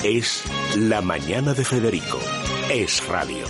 Es La Mañana de Federico. Es radio.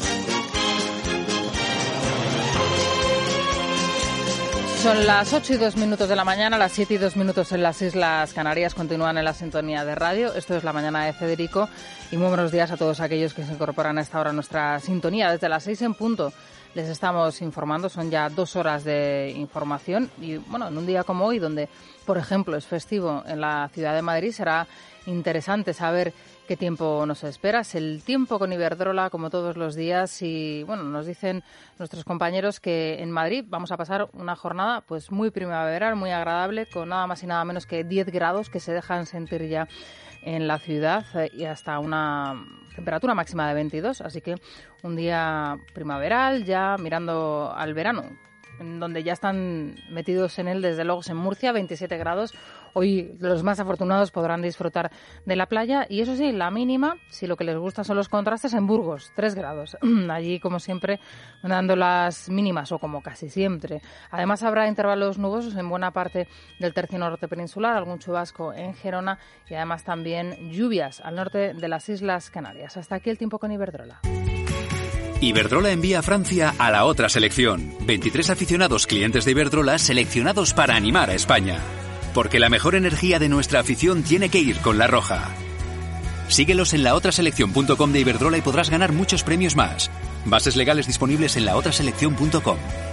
Son las 8:02 de la mañana, las 7:02 en las Islas Canarias. Continúan en la sintonía de radio. Esto es La Mañana de Federico. Y muy buenos días a todos aquellos que se incorporan a esta hora a nuestra sintonía. Desde las 6 en punto les estamos informando. Son ya 2 horas de información. Y bueno, en un día como hoy, donde, por ejemplo, es festivo en la ciudad de Madrid, será interesante saber qué tiempo nos espera. Es el tiempo con Iberdrola, como todos los días, y bueno, nos dicen nuestros compañeros que en Madrid vamos a pasar una jornada pues muy primaveral, muy agradable, con nada más y nada menos que 10 grados que se dejan sentir ya en la ciudad y hasta una temperatura máxima de 22, así que un día primaveral ya mirando al verano, en donde ya están metidos en él, desde luego, en Murcia, 27 grados. Hoy los más afortunados podrán disfrutar de la playa y, eso sí, la mínima, si lo que les gusta son los contrastes, en Burgos, 3 grados. Allí, como siempre, dando las mínimas, o como casi siempre. Además, habrá intervalos nubosos en buena parte del tercio norte peninsular, algún chubasco en Gerona y además también lluvias al norte de las Islas Canarias. Hasta aquí el tiempo con Iberdrola. Iberdrola envía a Francia a la otra selección. 23 aficionados clientes de Iberdrola seleccionados para animar a España. Porque la mejor energía de nuestra afición tiene que ir con la roja. Síguelos en laotraseleccion.com de Iberdrola y podrás ganar muchos premios más. Bases legales disponibles en laotraseleccion.com.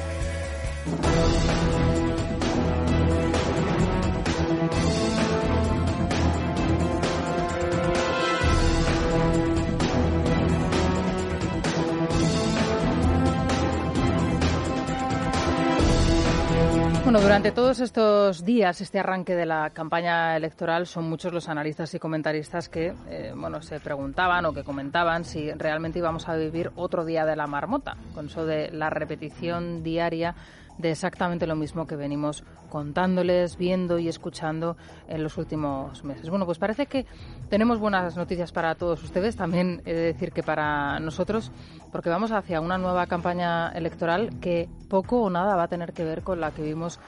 Bueno, durante todos estos días, este arranque de la campaña electoral, son muchos los analistas y comentaristas que se preguntaban o que comentaban si realmente íbamos a vivir otro día de la marmota, con eso de la repetición diaria de exactamente lo mismo que venimos contándoles, viendo y escuchando en los últimos meses. Bueno, pues parece que tenemos buenas noticias para todos ustedes, también he de decir que para nosotros, porque vamos hacia una nueva campaña electoral que poco o nada va a tener que ver con la que vimos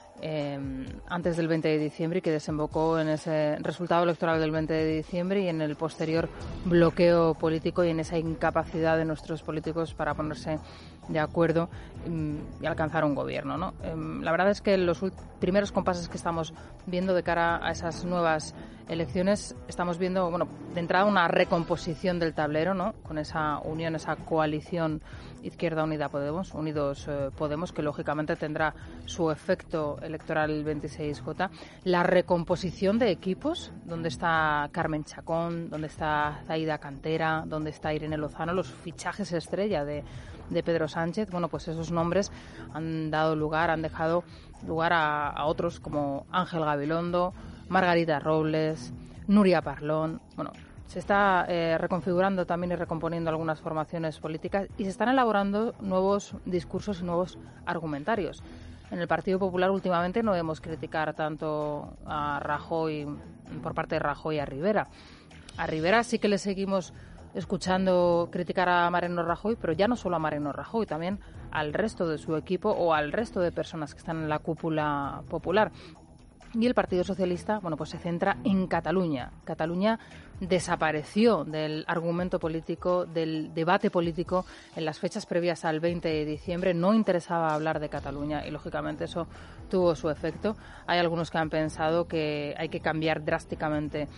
antes del 20 de diciembre y que desembocó en ese resultado electoral del 20 de diciembre y en el posterior bloqueo político y en esa incapacidad de nuestros políticos para ponerse de acuerdo y alcanzar un gobierno, ¿no? La verdad es que los primeros compases que estamos viendo de cara a esas nuevas elecciones, estamos viendo, bueno, de entrada una recomposición del tablero, ¿no? Con esa unión, esa coalición Izquierda Unida Podemos, Unidos Podemos, que lógicamente tendrá su efecto electoral el 26J. La recomposición de equipos, donde está Carmen Chacón, donde está Zaida Cantera, donde está Irene Lozano, los fichajes estrella de Pedro Sánchez. Bueno, pues esos nombres han dado lugar, han dejado lugar a otros como Ángel Gabilondo, Margarita Robles, Nuria Parlón. Bueno, se está reconfigurando también y recomponiendo algunas formaciones políticas y se están elaborando nuevos discursos y nuevos argumentarios. En el Partido Popular últimamente no debemos criticar tanto a Rajoy, por parte de Rajoy, a Rivera. A Rivera sí que le seguimos escuchando criticar a Mariano Rajoy, pero ya no solo a Mariano Rajoy, también al resto de su equipo o al resto de personas que están en la cúpula popular. Y el Partido Socialista, bueno, pues se centra en Cataluña. Cataluña desapareció del argumento político, del debate político en las fechas previas al 20 de diciembre. No interesaba hablar de Cataluña y, lógicamente, eso tuvo su efecto. Hay algunos que han pensado que hay que cambiar drásticamente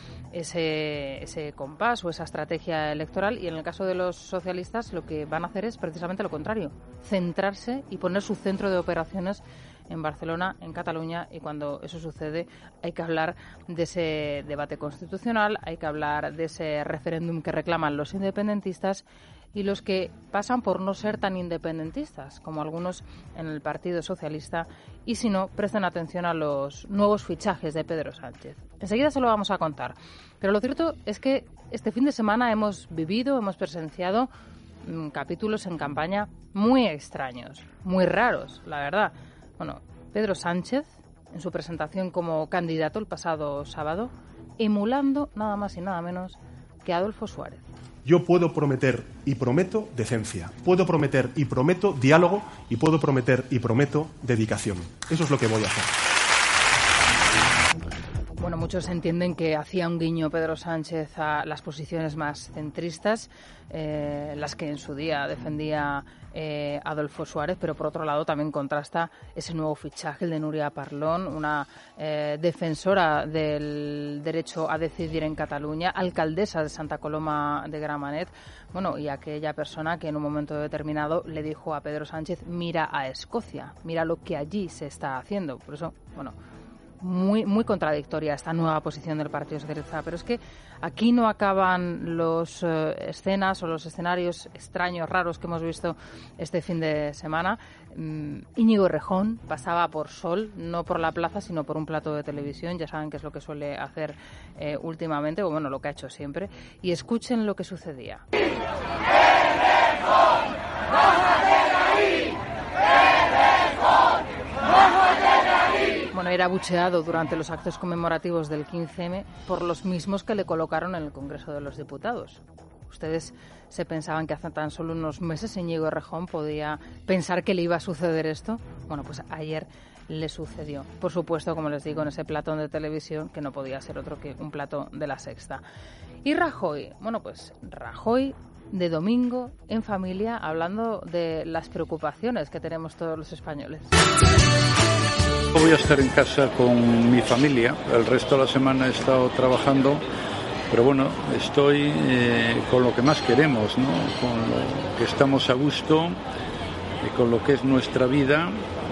ese compás o esa estrategia electoral y, en el caso de los socialistas, lo que van a hacer es precisamente lo contrario, centrarse y poner su centro de operaciones en Barcelona, en Cataluña, y cuando eso sucede hay que hablar de ese debate constitucional, hay que hablar de ese referéndum que reclaman los independentistas y los que pasan por no ser tan independentistas como algunos en el Partido Socialista, y si no, presten atención a los nuevos fichajes de Pedro Sánchez. Enseguida se lo vamos a contar, pero lo cierto es que este fin de semana hemos presenciado capítulos en campaña muy extraños, muy raros, la verdad. Bueno, Pedro Sánchez, en su presentación como candidato el pasado sábado, emulando nada más y nada menos que a Adolfo Suárez. Yo puedo prometer y prometo decencia, puedo prometer y prometo diálogo y puedo prometer y prometo dedicación. Eso es lo que voy a hacer. Bueno, muchos entienden que hacía un guiño Pedro Sánchez a las posiciones más centristas, las que en su día defendía Adolfo Suárez, pero por otro lado también contrasta ese nuevo fichaje, el de Núria Parlon, una defensora del derecho a decidir en Cataluña, alcaldesa de Santa Coloma de Gramenet, bueno, y aquella persona que en un momento determinado le dijo a Pedro Sánchez: mira a Escocia, mira lo que allí se está haciendo. Por eso, bueno, muy contradictoria esta nueva posición del Partido Socialista, pero es que aquí no acaban los escenas o los escenarios extraños, raros que hemos visto este fin de semana. Íñigo Errejón pasaba por Sol, no por la plaza, sino por un plato de televisión. Ya saben que es lo que suele hacer últimamente, o bueno, lo que ha hecho siempre. Y escuchen lo que sucedía. Bueno, era abucheado durante los actos conmemorativos del 15M por los mismos que le colocaron en el Congreso de los Diputados. ¿Ustedes se pensaban que hace tan solo unos meses Íñigo Errejón podía pensar que le iba a suceder esto? Bueno, pues ayer le sucedió. Por supuesto, como les digo, en ese platón de televisión, que no podía ser otro que un plato de La Sexta. Y Rajoy, bueno, pues Rajoy de domingo en familia, hablando de las preocupaciones que tenemos todos los españoles. Voy a estar en casa con mi familia, el resto de la semana he estado trabajando, pero bueno, estoy con lo que más queremos, ¿no? Con lo que estamos a gusto, con lo que es nuestra vida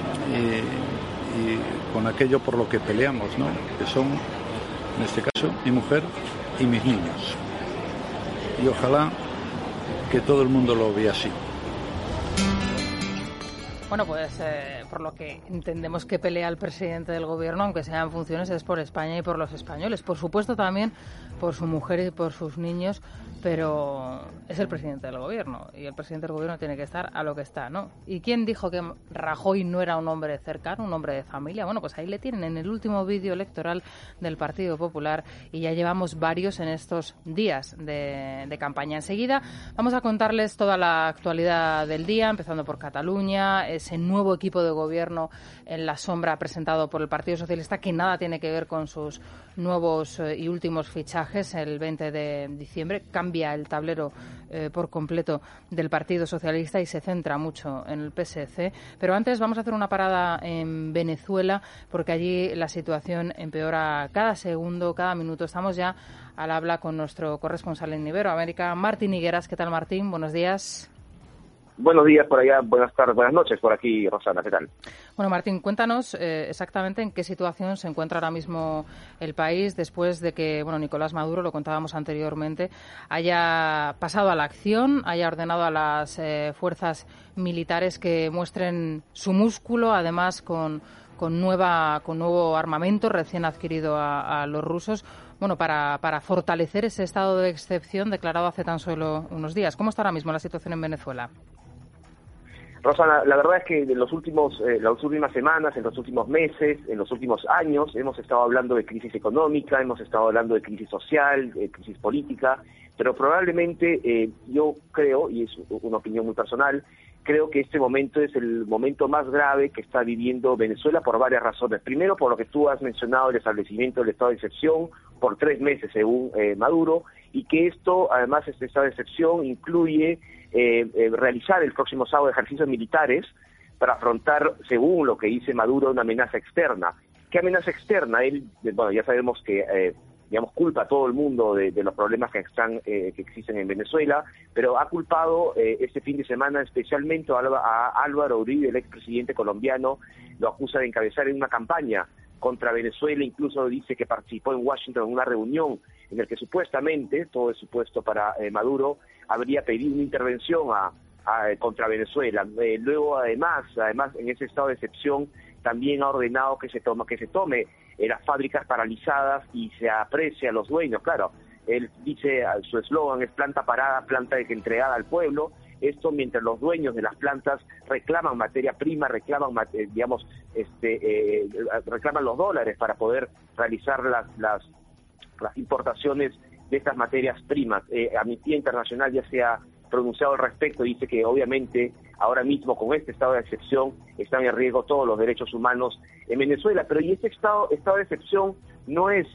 y con aquello por lo que peleamos, ¿no? Que son, en este caso, mi mujer y mis niños. Y ojalá que todo el mundo lo vea así. Bueno, pues por lo que entendemos que pelea el presidente del gobierno, aunque sea en funciones, es por España y por los españoles. Por supuesto también por su mujer y por sus niños, pero es el presidente del gobierno y el presidente del gobierno tiene que estar a lo que está, ¿no? ¿Y quién dijo que Rajoy no era un hombre cercano, un hombre de familia? Bueno, pues ahí le tienen en el último vídeo electoral del Partido Popular y ya llevamos varios en estos días de campaña. Enseguida vamos a contarles toda la actualidad del día, empezando por Cataluña, ese nuevo equipo de gobierno en la sombra presentado por el Partido Socialista, que nada tiene que ver con sus nuevos y últimos fichajes. El 20 de diciembre cambia el tablero por completo del Partido Socialista y se centra mucho en el PSC. Pero antes vamos a hacer una parada en Venezuela, porque allí la situación empeora cada segundo, cada minuto. Estamos ya al habla con nuestro corresponsal en Iberoamérica, Martín Higueras. ¿Qué tal, Martín? Buenos días. Buenos días por allá, buenas tardes, buenas noches por aquí, Rosana, ¿qué tal? Bueno, Martín, cuéntanos exactamente en qué situación se encuentra ahora mismo el país después de que, bueno, Nicolás Maduro, lo contábamos anteriormente, haya pasado a la acción, haya ordenado a las fuerzas militares que muestren su músculo, además con nuevo armamento recién adquirido a los rusos, bueno, para fortalecer ese estado de excepción declarado hace tan solo unos días. ¿Cómo está ahora mismo la situación en Venezuela? Rosana, la verdad es que en las últimas semanas, en los últimos meses, en los últimos años, hemos estado hablando de crisis económica, hemos estado hablando de crisis social, crisis política, pero probablemente yo creo, y es una opinión muy personal, creo que este momento es el momento más grave que está viviendo Venezuela por varias razones. Primero, por lo que tú has mencionado, el establecimiento del estado de excepción por 3 meses, según Maduro, y que esto, además, este estado de excepción incluye realizar el próximo sábado ejercicios militares para afrontar, según lo que dice Maduro, una amenaza externa. ¿Qué amenaza externa? Él, bueno, ya sabemos que culpa a todo el mundo de los problemas que existen en Venezuela, pero ha culpado este fin de semana especialmente a Álvaro Uribe, el expresidente colombiano, lo acusa de encabezar en una campaña contra Venezuela, incluso dice que participó en Washington en una reunión en la que supuestamente, todo es supuesto para Maduro, habría pedido una intervención contra Venezuela. Luego, además, en ese estado de excepción, también ha ordenado que se tome las fábricas paralizadas y se aprecie a los dueños. Claro, él dice, su eslogan es planta parada, planta entregada al pueblo. Esto mientras los dueños de las plantas reclaman materia prima, reclaman los dólares para poder realizar las importaciones de estas materias primas. Amnistía Internacional ya se ha pronunciado al respecto y dice que obviamente ahora mismo con este estado de excepción están en riesgo todos los derechos humanos en Venezuela, pero y este estado de excepción no es,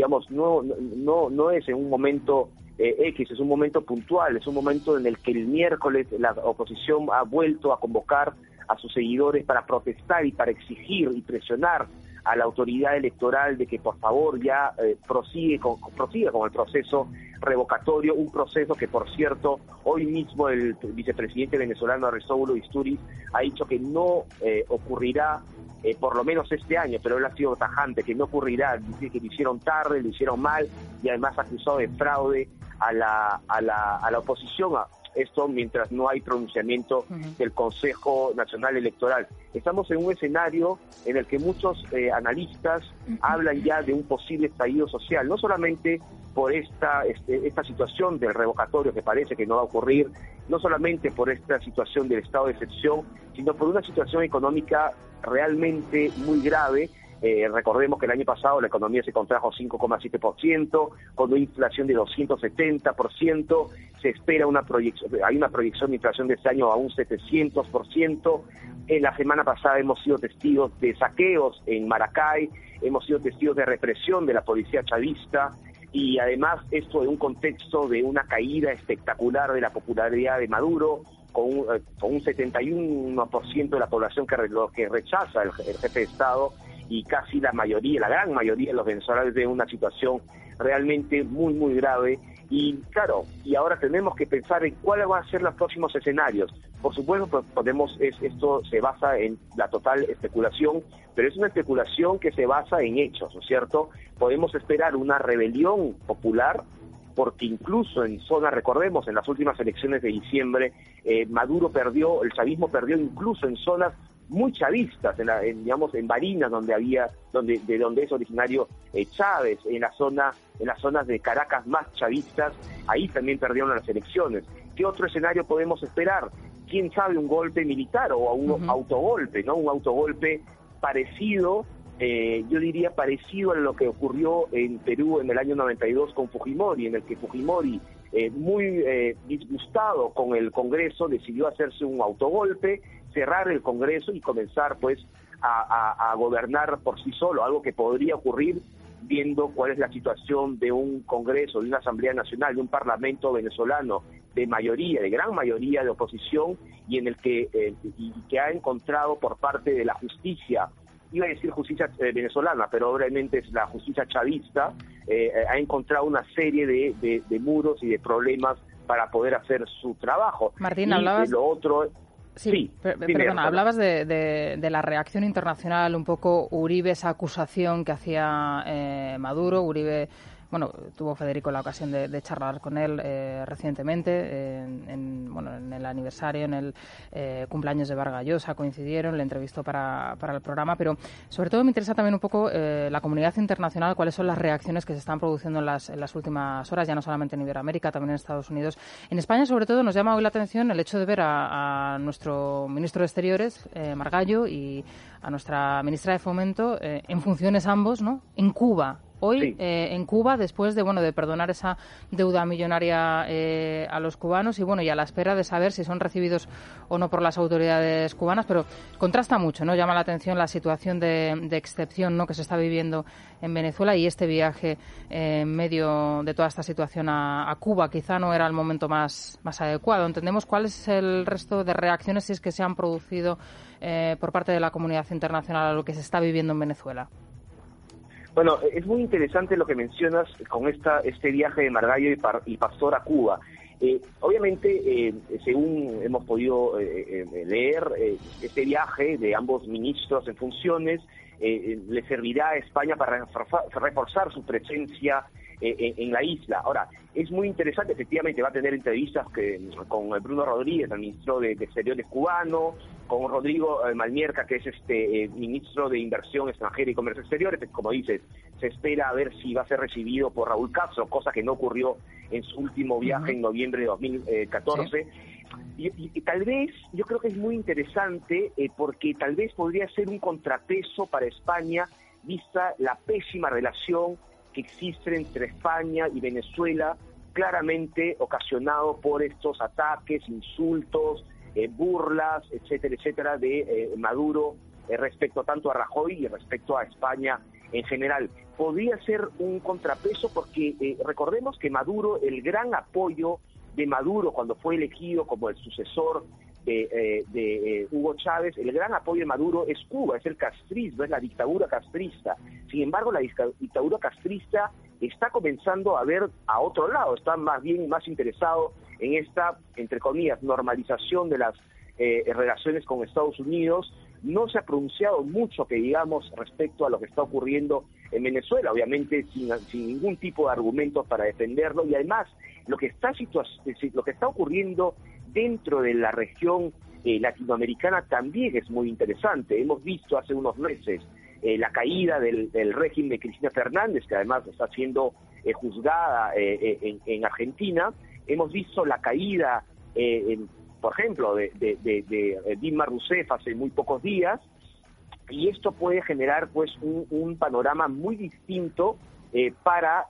no es en un momento X, es un momento puntual, es un momento en el que el miércoles la oposición ha vuelto a convocar a sus seguidores para protestar y para exigir y presionar a la autoridad electoral de que por favor ya prosiga con el proceso revocatorio, un proceso que por cierto hoy mismo el vicepresidente venezolano Aristóbulo Isturiz ha dicho que no ocurrirá por lo menos este año, pero él ha sido tajante, que no ocurrirá, dice que lo hicieron tarde, lo hicieron mal y además ha acusado de fraude a la oposición. Esto mientras no hay pronunciamiento del Consejo Nacional Electoral. Estamos en un escenario en el que muchos analistas hablan ya de un posible estallido social, no solamente por esta situación del revocatorio que parece que no va a ocurrir, no solamente por esta situación del estado de excepción, sino por una situación económica realmente muy grave. Recordemos que el año pasado la economía se contrajo 5,7%, con una inflación de 270%, se espera hay una proyección de inflación de este año a un 700%. En la semana pasada hemos sido testigos de saqueos en Maracay, hemos sido testigos de represión de la policía chavista, y además esto en un contexto de una caída espectacular de la popularidad de Maduro, con un 71% de la población que rechaza el jefe de Estado, y casi la gran mayoría de los venezolanos de una situación realmente muy, muy grave. Y claro, y ahora tenemos que pensar en cuáles van a ser los próximos escenarios. Por supuesto, esto se basa en la total especulación, pero es una especulación que se basa en hechos, ¿no es cierto? Podemos esperar una rebelión popular, porque incluso en zonas, recordemos, en las últimas elecciones de diciembre, el chavismo perdió incluso en zonas muy chavistas, en Barinas, de donde es originario Chávez, en las zonas de Caracas más chavistas, ahí también perdieron las elecciones. ¿Qué otro escenario podemos esperar? ¿Quién sabe? Un golpe militar o un autogolpe, ¿no? Un autogolpe parecido, yo diría parecido a lo que ocurrió en Perú en el año 92 con Fujimori, en el que Fujimori, muy disgustado con el Congreso, decidió hacerse un autogolpe, cerrar el Congreso y comenzar pues a gobernar por sí solo, algo que podría ocurrir viendo cuál es la situación de un Congreso, de una Asamblea Nacional, de un Parlamento venezolano de gran mayoría de oposición, y en el que ha encontrado por parte de la justicia, iba a decir justicia venezolana, pero obviamente es la justicia chavista, ha encontrado una serie de muros y de problemas para poder hacer su trabajo. Martín, y hablabas... lo otro... Sí, perdona, hablabas de la reacción internacional, un poco Uribe, esa acusación que hacía Maduro. Uribe, bueno, tuvo Federico la ocasión de charlar con él recientemente, en el aniversario, en el cumpleaños de Vargas Llosa, coincidieron, le entrevistó para el programa, pero sobre todo me interesa también un poco la comunidad internacional, cuáles son las reacciones que se están produciendo en las últimas horas, ya no solamente en Iberoamérica, también en Estados Unidos. En España, sobre todo, nos llama hoy la atención el hecho de ver a nuestro ministro de Exteriores, Margallo, y a nuestra ministra de Fomento, en funciones ambos, ¿no?, en Cuba. Hoy, sí. En Cuba, después de perdonar esa deuda millonaria a los cubanos y a la espera de saber si son recibidos o no por las autoridades cubanas, pero contrasta mucho, ¿no? Llama la atención la situación de excepción, ¿no?, que se está viviendo en Venezuela, y este viaje en medio de toda esta situación a Cuba quizá no era el momento más adecuado. ¿Entendemos cuál es el resto de reacciones, si es que se han producido por parte de la comunidad internacional a lo que se está viviendo en Venezuela? Bueno, es muy interesante lo que mencionas con este viaje de Margallo y Pastor a Cuba. Obviamente, según hemos podido leer, este viaje de ambos ministros en funciones le servirá a España para reforzar su presencia en la isla. Ahora, es muy interesante, efectivamente va a tener entrevistas con Bruno Rodríguez, el ministro de Exteriores cubano, con Rodrigo Malmierca, que es ministro de Inversión Extranjera y Comercio Exteriores. Como dices, se espera a ver si va a ser recibido por Raúl Castro, cosa que no ocurrió en su último viaje en noviembre de 2014. Sí. Y tal vez, yo creo que es muy interesante porque tal vez podría ser un contrapeso para España, vista la pésima relación que existe entre España y Venezuela, claramente ocasionado por estos ataques, insultos, burlas, etcétera, de Maduro respecto tanto a Rajoy y respecto a España en general. podría ser un contrapeso porque recordemos que Maduro, el gran apoyo de Maduro cuando fue elegido como el sucesor de Hugo Chávez, el gran apoyo de Maduro es Cuba, es el castrismo, es la dictadura castrista. Sin embargo, la dictadura castrista está comenzando a ver a otro lado, está más interesado en esta, entre comillas, normalización de las relaciones con Estados Unidos. No se ha pronunciado mucho, que digamos, respecto a lo que está ocurriendo en Venezuela, obviamente sin ningún tipo de argumentos para defenderlo, y además lo que está ocurriendo dentro de la región latinoamericana también es muy interesante. Hemos visto hace unos meses la caída del régimen de Cristina Fernández, que además está siendo juzgada en Argentina. Hemos visto la caída, por ejemplo, de Dilma Rousseff hace muy pocos días, y esto puede generar pues un panorama muy distinto para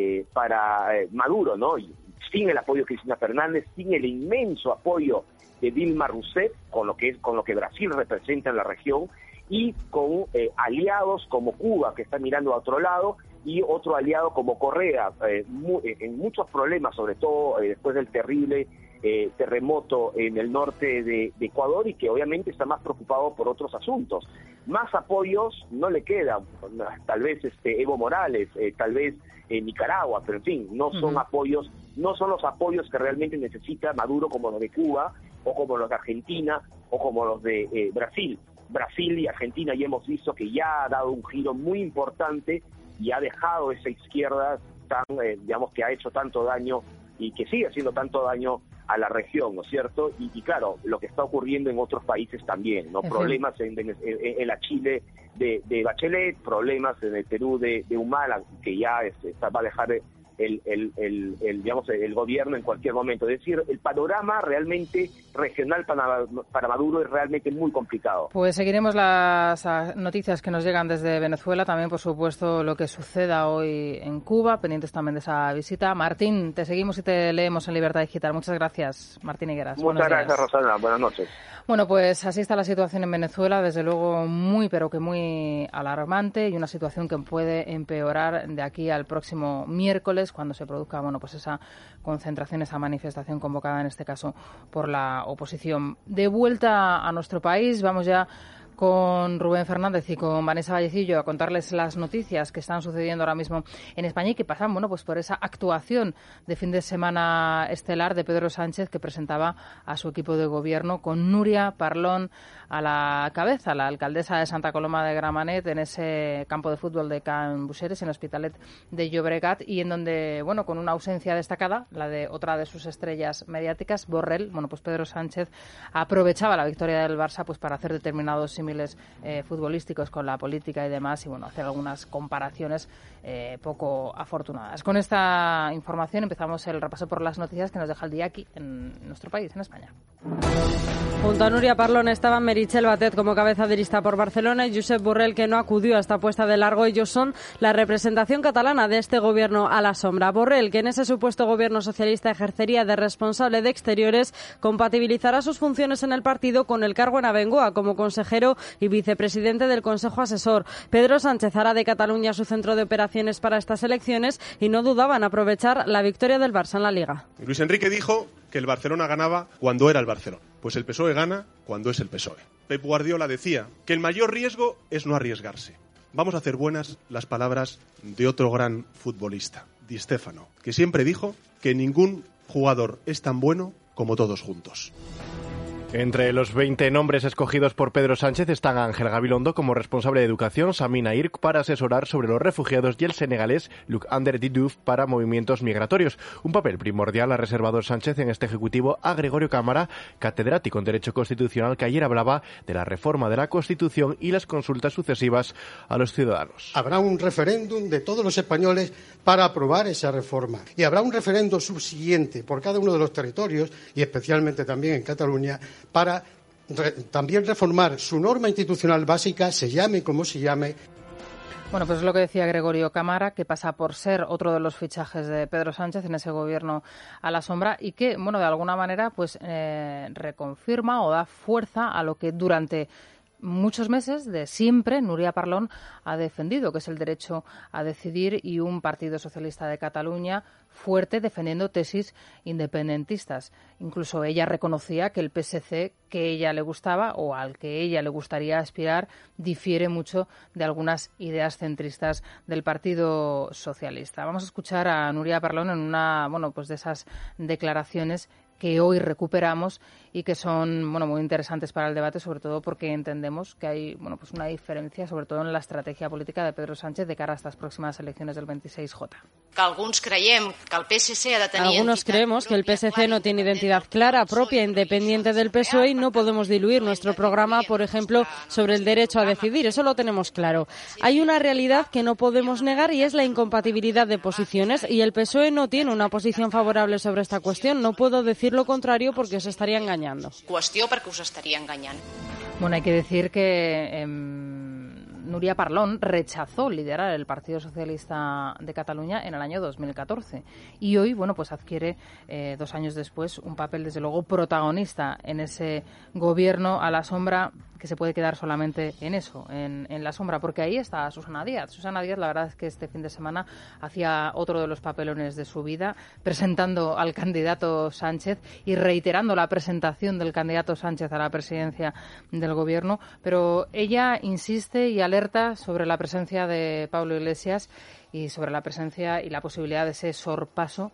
Maduro, ¿no? Y sin el apoyo de Cristina Fernández, sin el inmenso apoyo de Dilma Rousseff, con lo que Brasil representa en la región, y con aliados como Cuba, que está mirando a otro lado, y otro aliado como Correa, en muchos problemas, sobre todo después del terrible terremoto en el norte de Ecuador, y que obviamente está más preocupado por otros asuntos. Más apoyos no le quedan, tal vez Evo Morales, tal vez Nicaragua, pero en fin, no son apoyos, no son los apoyos que realmente necesita Maduro, como los de Cuba, o como los de Argentina, o como los de Brasil. Brasil y Argentina ya hemos visto que ya ha dado un giro muy importante y ha dejado esa izquierda tan, digamos, que ha hecho tanto daño y que sigue haciendo tanto daño a la región, ¿no es cierto? Y claro, lo que está ocurriendo en otros países también, ¿no? Problemas en la Chile de Bachelet, problemas en el Perú de Humala, que ya va a dejar el gobierno en cualquier momento. Es decir, el panorama realmente regional para Maduro es realmente muy complicado. Pues seguiremos las noticias que nos llegan desde Venezuela, también por supuesto lo que suceda hoy en Cuba, pendientes también de esa visita. Martín, te seguimos y te leemos en Libertad Digital. Muchas gracias, Martín Higueras. Muchas gracias, Rosana. Buenas noches. Bueno, pues así está la situación en Venezuela, desde luego pero que muy alarmante, y una situación que puede empeorar de aquí al próximo miércoles, cuando se produzca, pues esa concentración, esa manifestación convocada en este caso por la oposición. De vuelta a nuestro país, vamos ya con Rubén Fernández y con Vanessa Vallecillo a contarles las noticias que están sucediendo ahora mismo en España y que pasan, pues por esa actuación de fin de semana estelar de Pedro Sánchez, que presentaba a su equipo de gobierno con Núria Parlon a la cabeza, la alcaldesa de Santa Coloma de Gramenet, en ese campo de fútbol de Can Buxeres, en L'Hospitalet de Llobregat, y en donde, con una ausencia destacada, la de otra de sus estrellas mediáticas, Borrell, pues Pedro Sánchez aprovechaba la victoria del Barça pues para hacer determinados símiles futbolísticos con la política y demás, y hacer algunas comparaciones poco afortunadas. Con esta información empezamos el repaso por las noticias que nos deja el día aquí en nuestro país, en España. Junto a Núria Parlon estaban Meritxell Batet como cabeza de lista por Barcelona y Josep Borrell, que no acudió a esta puesta de largo. Ellos son la representación catalana de este gobierno a la sombra. Borrell, que en ese supuesto gobierno socialista ejercería de responsable de Exteriores, compatibilizará sus funciones en el partido con el cargo en Abengoa como consejero y vicepresidente del Consejo Asesor. Pedro Sánchez hará de Cataluña su centro de operaciones para estas elecciones y no dudaba en aprovechar la victoria del Barça en la Liga. Luis Enrique dijo que el Barcelona ganaba cuando era el Barcelona. Pues el PSOE gana cuando es el PSOE. Pep Guardiola decía que el mayor riesgo es no arriesgarse. Vamos a hacer buenas las palabras de otro gran futbolista, Di Stéfano, que siempre dijo que ningún jugador es tan bueno como todos juntos. Entre los 20 nombres escogidos por Pedro Sánchez están Ángel Gabilondo como responsable de Educación, Samina Irk para asesorar sobre los refugiados y el senegalés Luc Ander Diouf para movimientos migratorios. Un papel primordial ha reservado Sánchez en este Ejecutivo a Gregorio Cámara, catedrático en Derecho Constitucional, que ayer hablaba de la reforma de la Constitución y las consultas sucesivas a los ciudadanos. Habrá un referéndum de todos los españoles para aprobar esa reforma. Y habrá un referéndum subsiguiente por cada uno de los territorios, y especialmente también en Cataluña, para también reformar su norma institucional básica, se llame como se llame. Pues es lo que decía Gregorio Cámara, que pasa por ser otro de los fichajes de Pedro Sánchez en ese gobierno a la sombra y que, de alguna manera, pues reconfirma o da fuerza a lo que durante muchos meses, de siempre, Núria Parlon ha defendido, que es el derecho a decidir, y un Partido Socialista de Cataluña fuerte defendiendo tesis independentistas. Incluso ella reconocía que el PSC que ella le gustaba o al que ella le gustaría aspirar difiere mucho de algunas ideas centristas del Partido Socialista. Vamos a escuchar a Núria Parlon en una, pues de esas declaraciones que hoy recuperamos y que son muy interesantes para el debate, sobre todo porque entendemos que hay una diferencia, sobre todo en la estrategia política de Pedro Sánchez de cara a estas próximas elecciones del 26J. Algunos creemos que el PSC no tiene identidad clara, propia, independiente del PSOE, y no podemos diluir nuestro programa, por ejemplo, sobre el derecho a decidir. Eso lo tenemos claro. Hay una realidad que no podemos negar y es la incompatibilidad de posiciones, y el PSOE no tiene una posición favorable sobre esta cuestión. No puedo decir lo contrario porque os estaría engañando. Bueno, hay que decir que Núria Parlon rechazó liderar el Partido Socialista de Cataluña en el año 2014 y hoy, adquiere 2 años después un papel desde luego protagonista en ese gobierno a la sombra, que se puede quedar solamente en eso, en la sombra, porque ahí está Susana Díaz. Susana Díaz, la verdad es que este fin de semana hacía otro de los papelones de su vida, presentando al candidato Sánchez y reiterando la presentación del candidato Sánchez a la presidencia del gobierno, pero ella insiste y alerta sobre la presencia de Pablo Iglesias y sobre la presencia y la posibilidad de ese sorpaso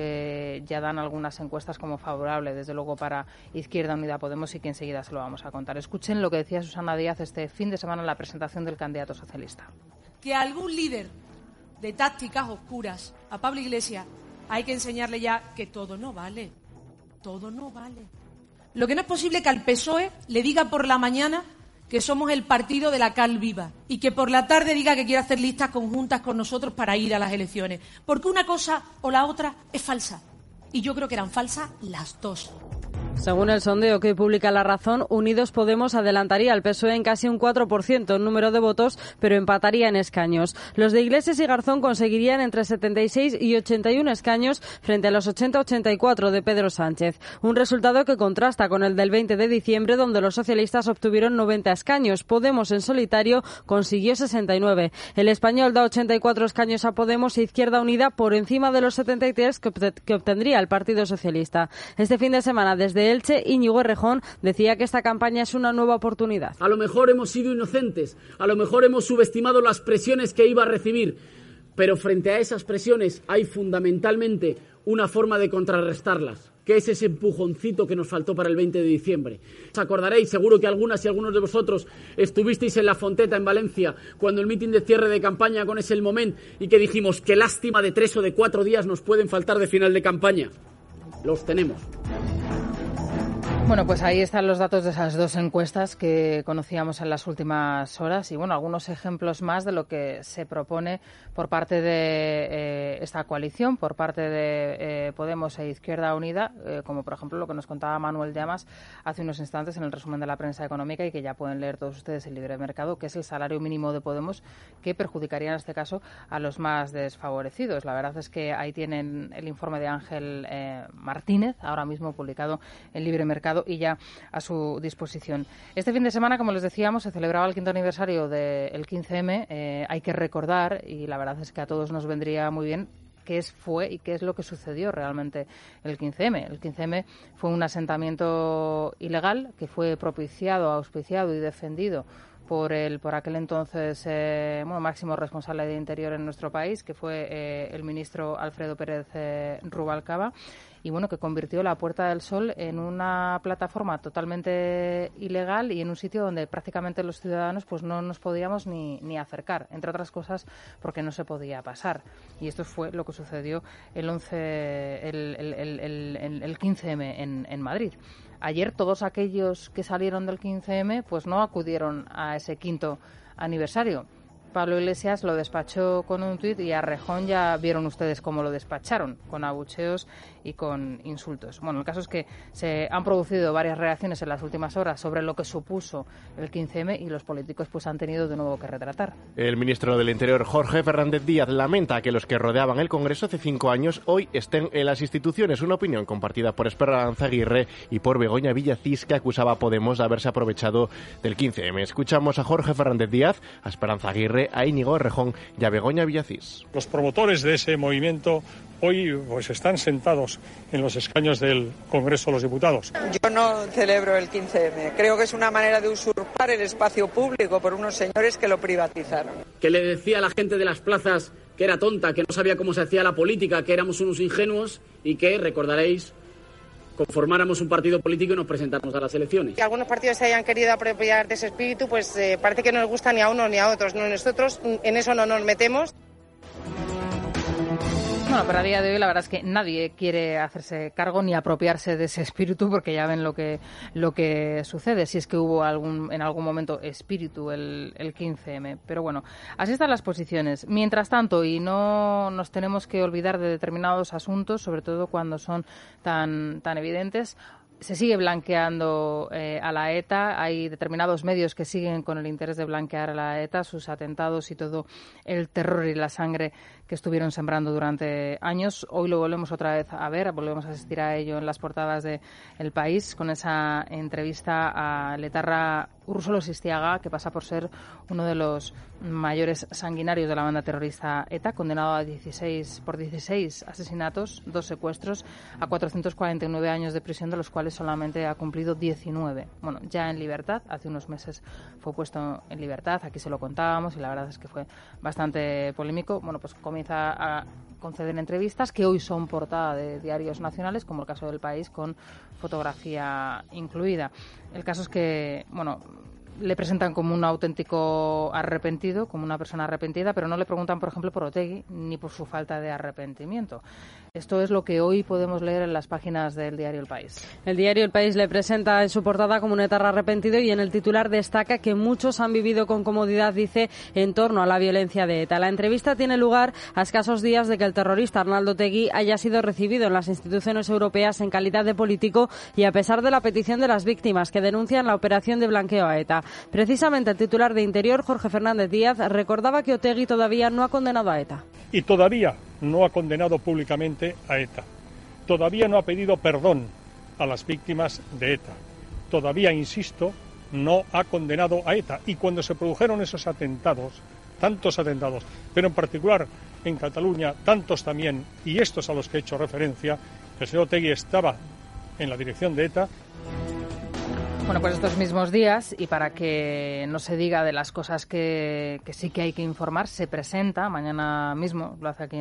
que ya dan algunas encuestas como favorable, desde luego, para Izquierda Unida Podemos, y que enseguida se lo vamos a contar. Escuchen lo que decía Susana Díaz este fin de semana en la presentación del candidato socialista. Que a algún líder de tácticas oscuras, a Pablo Iglesias, hay que enseñarle ya que todo no vale. Todo no vale. Lo que no es posible que al PSOE le diga por la mañana que somos el partido de la cal viva y que por la tarde diga que quiere hacer listas conjuntas con nosotros para ir a las elecciones. Porque una cosa o la otra es falsa. Y yo creo que eran falsas las dos. Según el sondeo que hoy publica La Razón, Unidos Podemos adelantaría al PSOE en casi un 4% en número de votos, pero empataría en escaños. Los de Iglesias y Garzón conseguirían entre 76 y 81 escaños frente a los 80-84 de Pedro Sánchez. Un resultado que contrasta con el del 20 de diciembre, donde los socialistas obtuvieron 90 escaños. Podemos en solitario consiguió 69. El Español da 84 escaños a Podemos e Izquierda Unida por encima de los 73 que obtendría el Partido Socialista. Este fin de semana, desde Elche, Íñigo Errejón decía que esta campaña es una nueva oportunidad. A lo mejor hemos sido inocentes, a lo mejor hemos subestimado las presiones que iba a recibir, pero frente a esas presiones hay fundamentalmente una forma de contrarrestarlas, que es ese empujoncito que nos faltó para el 20 de diciembre. Os acordaréis, seguro que algunas y algunos de vosotros estuvisteis en La Fonteta, en Valencia, cuando el mitin de cierre de campaña con ese El Moment, y que dijimos, qué lástima, de 3 o de 4 días nos pueden faltar de final de campaña. Los tenemos. Bueno, pues ahí están los datos de esas 2 encuestas que conocíamos en las últimas horas y, algunos ejemplos más de lo que se propone por parte de esta coalición, por parte de Podemos e Izquierda Unida, como por ejemplo lo que nos contaba Manuel Llamas hace unos instantes en el resumen de la prensa económica y que ya pueden leer todos ustedes en Libre Mercado, que es el salario mínimo de Podemos, que perjudicaría en este caso a los más desfavorecidos. La verdad es que ahí tienen el informe de Ángel Martínez, ahora mismo publicado en Libre Mercado, y ya a su disposición. Este fin de semana, como les decíamos, se celebraba el 5º aniversario del 15M. Hay que recordar, y la verdad es que a todos nos vendría muy bien, qué fue y qué es lo que sucedió realmente el 15M. El 15M fue un asentamiento ilegal que fue propiciado, auspiciado y defendido por aquel entonces máximo responsable de Interior en nuestro país, que fue el ministro Alfredo Pérez Rubalcaba, y que convirtió la Puerta del Sol en una plataforma totalmente ilegal y en un sitio donde prácticamente los ciudadanos pues no nos podíamos ni acercar, entre otras cosas porque no se podía pasar. Y esto fue lo que sucedió el 15M en Madrid. Ayer todos aquellos que salieron del 15M pues no acudieron a ese 5º aniversario. Pablo Iglesias lo despachó con un tuit y a Rejón ya vieron ustedes cómo lo despacharon, con abucheos y con insultos. Bueno, el caso es que se han producido varias reacciones en las últimas horas sobre lo que supuso el 15M y los políticos pues han tenido de nuevo que retratar. El ministro del Interior, Jorge Fernández Díaz, lamenta que los que rodeaban el Congreso hace 5 años hoy estén en las instituciones. Una opinión compartida por Esperanza Aguirre y por Begoña Villacís, que acusaba a Podemos de haberse aprovechado del 15M. Escuchamos a Jorge Fernández Díaz, a Esperanza Aguirre, a Íñigo Errejón y a Begoña Villacís. Los promotores de ese movimiento hoy pues están sentados en los escaños del Congreso de los Diputados. Yo no celebro el 15M. Creo que es una manera de usurpar el espacio público por unos señores que lo privatizaron. Que le decía a la gente de las plazas que era tonta, que no sabía cómo se hacía la política, que éramos unos ingenuos y que, recordaréis, conformáramos un partido político y nos presentáramos a las elecciones. Que algunos partidos se hayan querido apropiar de ese espíritu, pues parece que no nos gusta ni a unos ni a otros. Nosotros en eso no nos metemos. Bueno, pero a día de hoy la verdad es que nadie quiere hacerse cargo ni apropiarse de ese espíritu, porque ya ven lo que sucede, si es que hubo en algún momento espíritu el 15M. Pero bueno, así están las posiciones. Mientras tanto, y no nos tenemos que olvidar de determinados asuntos, sobre todo cuando son tan evidentes, se sigue blanqueando a la ETA. Hay determinados medios que siguen con el interés de blanquear a la ETA, sus atentados y todo el terror y la sangre que estuvieron sembrando durante años. Hoy lo volvemos otra vez a ver, volvemos a asistir a ello en las portadas de El País, con esa entrevista a Letarra Úrsulo Sistiaga, que pasa por ser uno de los mayores sanguinarios de la banda terrorista ETA, condenado por 16 asesinatos, 2 secuestros, a 449 años de prisión, de los cuales solamente ha cumplido 19. Bueno, ya en libertad, hace unos meses fue puesto en libertad, aquí se lo contábamos y la verdad es que fue bastante polémico. Bueno, pues comienza a conceder entrevistas que hoy son portada de diarios nacionales, como el caso del País, con fotografía incluida. El caso es que, bueno, le presentan como un auténtico arrepentido, como una persona arrepentida, pero no le preguntan, por ejemplo, por Otegi ni por su falta de arrepentimiento. Esto es lo que hoy podemos leer en las páginas del diario El País. El diario El País le presenta en su portada como un etarra arrepentido y en el titular destaca que muchos han vivido con comodidad, dice, en torno a la violencia de ETA. La entrevista tiene lugar a escasos días de que el terrorista Arnaldo Otegi haya sido recibido en las instituciones europeas en calidad de político y a pesar de la petición de las víctimas que denuncian la operación de blanqueo a ETA. Precisamente el titular de Interior, Jorge Fernández Díaz, recordaba que Otegi todavía no ha condenado a ETA. Y todavía no ha condenado públicamente a ETA. Todavía no ha pedido perdón a las víctimas de ETA. Todavía, insisto, no ha condenado a ETA. Y cuando se produjeron esos atentados, tantos atentados, pero en particular en Cataluña, tantos también, y estos a los que he hecho referencia, el señor Otegi estaba en la dirección de ETA. Bueno, pues estos mismos días, y para que no se diga de las cosas que sí que hay que informar, se presenta mañana mismo, lo hace aquí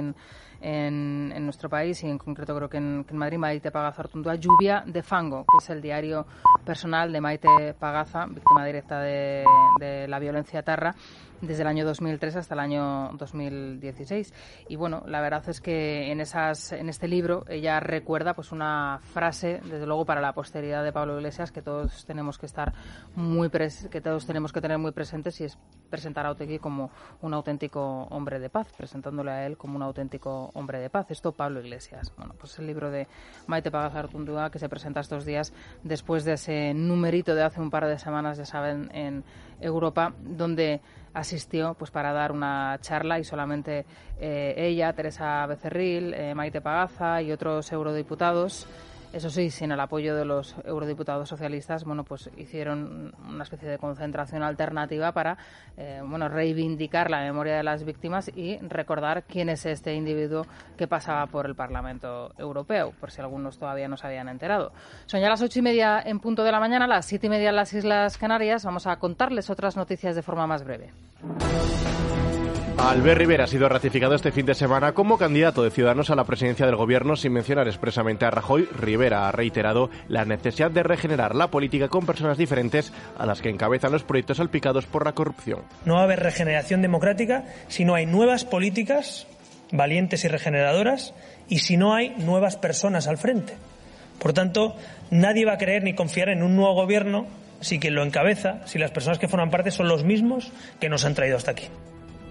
en nuestro país y en concreto creo que en Madrid, Maite Pagaza Artundúa, Lluvia de Fango, que es el diario personal de Maite Pagaza, víctima directa de la violencia etarra, desde el año 2003 hasta el año 2016. Y bueno, la verdad es que en este libro ella recuerda pues una frase, desde luego para la posteridad de Pablo Iglesias, que todos tenemos que estar que todos tenemos que tener muy presentes, y es presentar a Otegi como un auténtico hombre de paz, presentándole a él como un auténtico hombre de paz. Esto Pablo Iglesias. Bueno, pues el libro de Maite Pagaza Artundúa, que se presenta estos días después de ese numerito de hace un par de semanas, ya saben, en Europa, donde asistió pues para dar una charla y solamente ella, Teresa Becerril, Maite Pagaza y otros eurodiputados, eso sí, sin el apoyo de los eurodiputados socialistas, bueno, pues hicieron una especie de concentración alternativa para reivindicar la memoria de las víctimas y recordar quién es este individuo que pasaba por el Parlamento Europeo, por si algunos todavía no se habían enterado. Son ya las 8:30 en punto de la mañana, las 7:30 en las Islas Canarias. Vamos a contarles otras noticias de forma más breve. Albert Rivera ha sido ratificado este fin de semana como candidato de Ciudadanos a la presidencia del Gobierno sin mencionar expresamente a Rajoy. Rivera ha reiterado la necesidad de regenerar la política con personas diferentes a las que encabezan los proyectos salpicados por la corrupción. No va a haber regeneración democrática si no hay nuevas políticas valientes y regeneradoras y si no hay nuevas personas al frente. Por tanto, nadie va a creer ni confiar en un nuevo gobierno si quien lo encabeza, si las personas que forman parte son los mismos que nos han traído hasta aquí.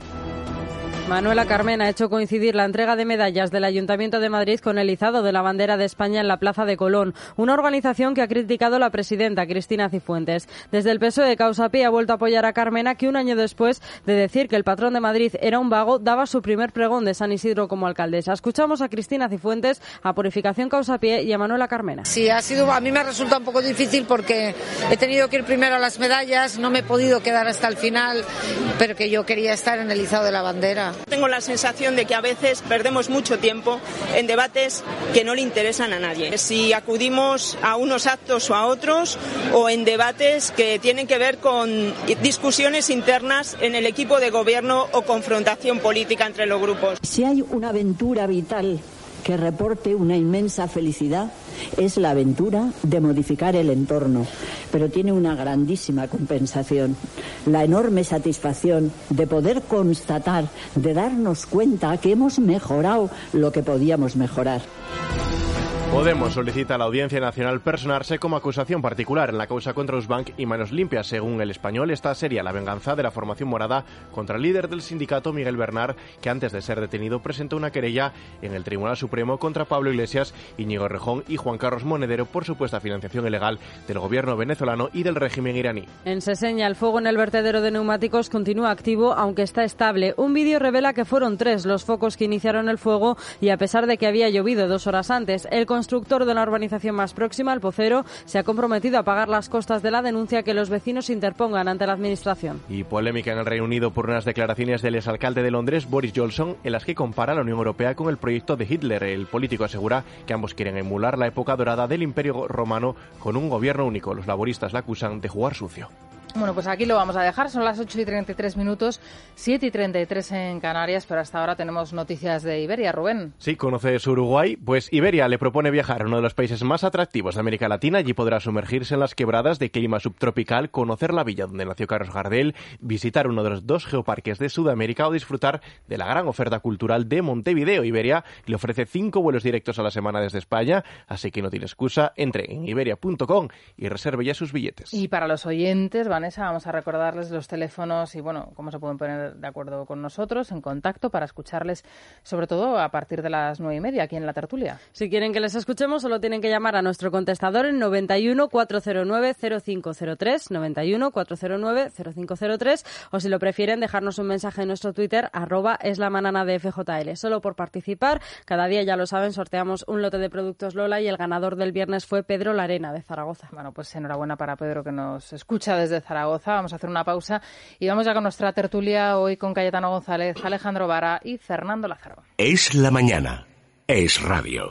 Manuela Carmena ha hecho coincidir la entrega de medallas del Ayuntamiento de Madrid con el izado de la bandera de España en la Plaza de Colón, una organización que ha criticado la presidenta Cristina Cifuentes. Desde el PSOE, Causa Pie ha vuelto a apoyar a Carmena, que un año después de decir que el patrón de Madrid era un vago, daba su primer pregón de San Isidro como alcaldesa. Escuchamos a Cristina Cifuentes, a Purificación Causa Pie y a Manuela Carmena. Sí, a mí me resulta un poco difícil porque he tenido que ir primero a las medallas, no me he podido quedar hasta el final, pero que yo quería estar en el izado de la bandera. Tengo la sensación de que a veces perdemos mucho tiempo en debates que no le interesan a nadie. Si acudimos a unos actos o a otros, o en debates que tienen que ver con discusiones internas en el equipo de gobierno o confrontación política entre los grupos. Si hay una aventura vital que reporte una inmensa felicidad, es la aventura de modificar el entorno, pero tiene una grandísima compensación, la enorme satisfacción de poder constatar, de darnos cuenta que hemos mejorado lo que podíamos mejorar. Podemos solicita a la Audiencia Nacional personarse como acusación particular en la causa contra Usbank y Manos Limpias. Según El Español, esta sería la venganza de la formación morada contra el líder del sindicato, Miguel Bernard, que antes de ser detenido presentó una querella en el Tribunal Supremo contra Pablo Iglesias, Íñigo Rejón y Juan Carlos Monedero por supuesta financiación ilegal del gobierno venezolano y del régimen iraní. En Seseña, el fuego en el vertedero de neumáticos continúa activo, aunque está estable. Un vídeo revela que fueron 3 los focos que iniciaron el fuego y a pesar de que había llovido 2 horas antes, el constructor de la urbanización más próxima, el Pocero, se ha comprometido a pagar las costas de la denuncia que los vecinos interpongan ante la Administración. Y polémica en el Reino Unido por unas declaraciones del exalcalde de Londres, Boris Johnson, en las que compara a la Unión Europea con el proyecto de Hitler. El político asegura que ambos quieren emular la época dorada del Imperio Romano con un gobierno único. Los laboristas la acusan de jugar sucio. Bueno, pues aquí lo vamos a dejar. Son las 8:33 minutos, 7:33 en Canarias, pero hasta ahora tenemos noticias de Iberia. Rubén. Sí, ¿conoces Uruguay? Pues Iberia le propone viajar a uno de los países más atractivos de América Latina. Allí podrá sumergirse en las quebradas de clima subtropical, conocer la villa donde nació Carlos Gardel, visitar uno de los 2 geoparques de Sudamérica o disfrutar de la gran oferta cultural de Montevideo. Iberia le ofrece 5 vuelos directos a la semana desde España, así que no tiene excusa. Entre en iberia.com y reserve ya sus billetes. Y para los oyentes, Vanessa, vamos a recordarles los teléfonos y, bueno, cómo se pueden poner de acuerdo con nosotros, en contacto, para escucharles, sobre todo a partir de las 9:30 aquí en La Tertulia. Si quieren que les escuchemos, solo tienen que llamar a nuestro contestador en 91 409 0503, 91 409 0503, o si lo prefieren, dejarnos un mensaje en nuestro Twitter, @eslamananadefjl. Solo por participar, cada día, ya lo saben, sorteamos un lote de productos Lola y el ganador del viernes fue Pedro Larena, de Zaragoza. Bueno, pues enhorabuena para Pedro, que nos escucha desde Zaragoza. Vamos a hacer una pausa y vamos ya con nuestra tertulia hoy con Cayetano González, Alejandro Vara y Fernando Lázaro. Es la mañana. Es radio.